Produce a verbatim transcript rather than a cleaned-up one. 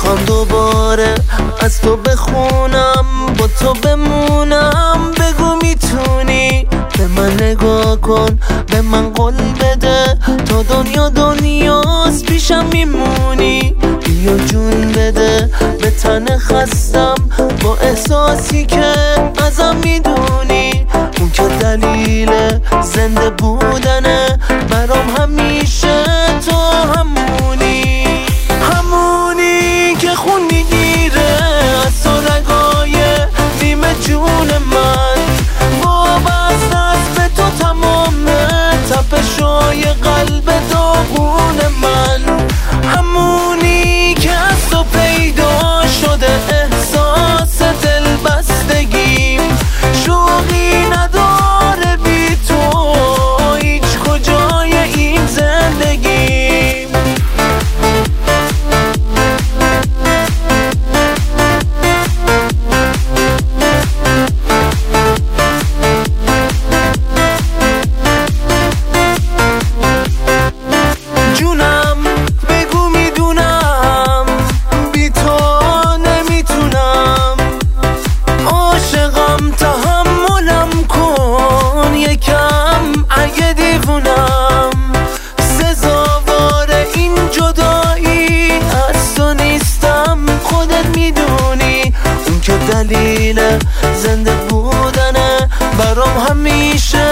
میخوام دوباره از تو بخونم، با تو بمونم. بگو میتونی به من نگاه کن، به من قول بده تا دنیا دنیاست پیشم میمونی. بیا جون بده به تن خستم، با احساسی که ازم میدونی. اون که دلیل زنده بودنه برام همیشه تو همونی. همونی که خون میگیره از تو رگای نیمه جون من، وابسته است به تو تمامه تپشای قلب داغون من. همونی که از تو پیدا شده احساس دلبستگیم، شوقی نداره بی تو هیچ کجای این زندگیم. جونم بگو میدونم بی تو نمیتونم، عاشقم تحملم کن یکم اگه دیوونم. سزاوار این جدایی از تو نیستم خودت میدونی. اون که دلیل زنده بودنه برام همیشه